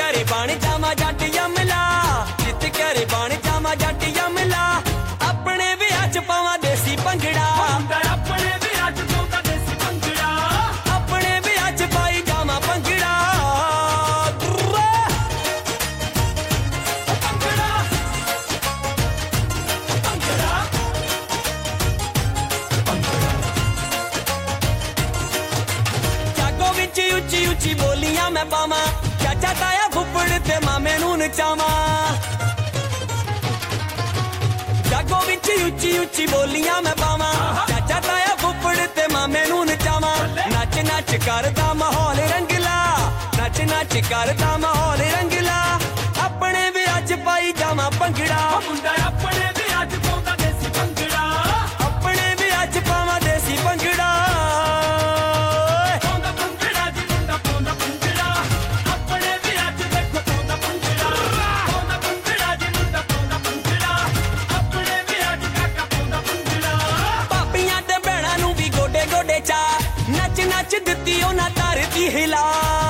करे बन जावा जट यमला, जित करे बन जावा जट यमला, अपने विआह च पावां देसी भंगड़ा, अपने विआह च पाउंदा देसी भंगड़ा, अपने विआह च पाई जावां भंगड़ा। भंगड़ा भंगड़ा जागो विच उच्ची उच्ची बोलियां मैं पावां, चाचा ताया फुੱਫੜ ते मामे नूं नचावां। जागो विच उच्ची उच्ची बोलियां मैं पावां, चाचा ताया फुੱਫੜ ते मामे नूं नचावां। नच नच करदा माहौल रंगला, नच नच करदा माहौल रंगला, अपने विआह च पाई जावां भंगड़ा, मुंडा अपने विआह च पाउंदा देसी भंगड़ा, अपने विआह च पावां देसी भंगड़ा। पाउंदा भंगड़ा जी मुंडा पाउंदा भंगड़ा, अपने विआह च देखो पाउंदा भंगड़ा, पाउंदा भंगड़ा जी मुंडा पाउंदा भंगड़ा, अपने विआह च काका पाउंदा भंगड़ा। भाबियां ते भैणां नूं भी गोडे गोडे चा, नच नच दित्ती उन्हां धरती हिला।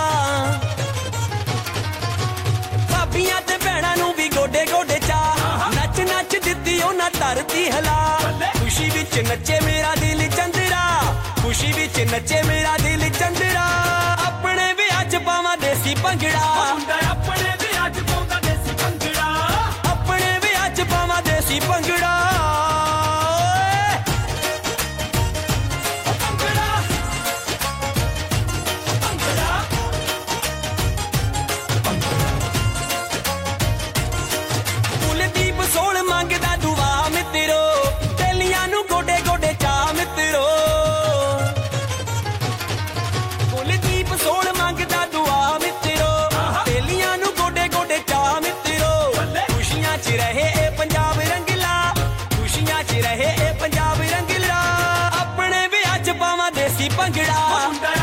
भाबियां ते भैणां नूं भी गोडे गोडे चा, नच नच दित्ती उन्हां धरती हिला। खुशी विच नचे मेरा दिल चंदरा, खुशी विच नचे मेरा दिल चंदरा, अपने विआह च पावां देसी भंगड़ा, मुंडा अपने विआह च पाउंदा देसी भंगड़ा, अपने विआह च पावां देसी भंगड़ा। भंगड़ा भंगड़ा कुलदीप सोल मंगदा दुआ मित्रो, तेलियां नूं गोडे गोडे चा मित्रो। कुलदीप सोल मंगदा दुआ मित्रो, तेलियां नूं गोडे गोडे चा मित्रो। खुशियां च रहे ए पंजाब रंगला, खुशियां च रहे ए पंजाब रंगला, अपने विआह च पावां देसी भंगड़ा। मुंडा